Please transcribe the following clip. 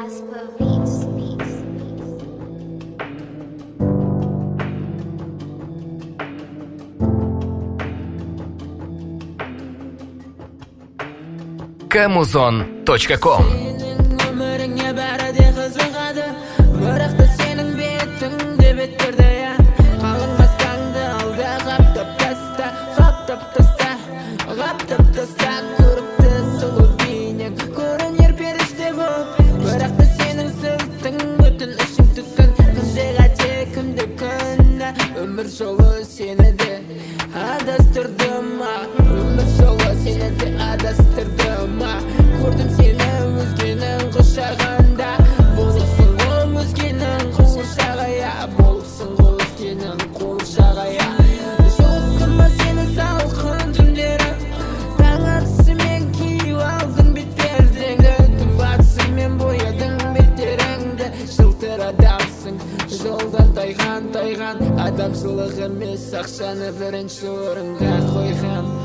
Casper Beats. Kamuzon.com Өміріңе бәрі де қызығады, бірақ та сенің бетіңде беттерде қалың маскаңды алда қаптап таста, көрікті сұлу бейнең көрінер періште боп, бірақ та сенің сыртың бүтін ішің түтін, кімде қате кімде күнә, өмір жолы сені де адастырды ма, өмір жолы сені де адастырды ма, көрдім сені өзгенің құшағында, болыпсың ғой өзгенің қуыршағы, болыпсың ғой өзгенің қуыршағы, жолықтым ба сені салқын түндері, таң атысымен киіп алдың бетпердеңді, түн батысымен боядың беттеріңді, жылтыр адамсың, жолдан тайған адамшылық емес, ақшаны бірінші орынға қойған.